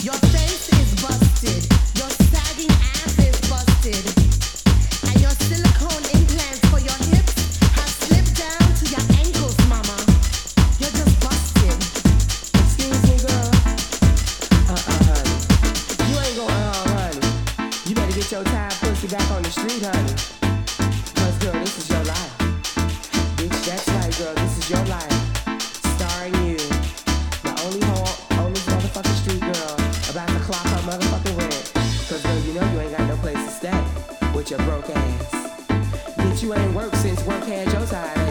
Your face is busted. Your sagging ass is busted. And your silicone implants for your hips have slipped down to your ankles, mama. You're just busted. Excuse me, girl. Honey. You ain't going honey. You better get your tired pussy back on the street, honey. Cause, girl, this is your life. Bitch, that's right, girl. This is your life. Starring you. The only motherfucking street girl about to clock her motherfucking rent. Cause, girl, you know you ain't got no place to stay with your broke ass. Bitch, you ain't worked since work had your tired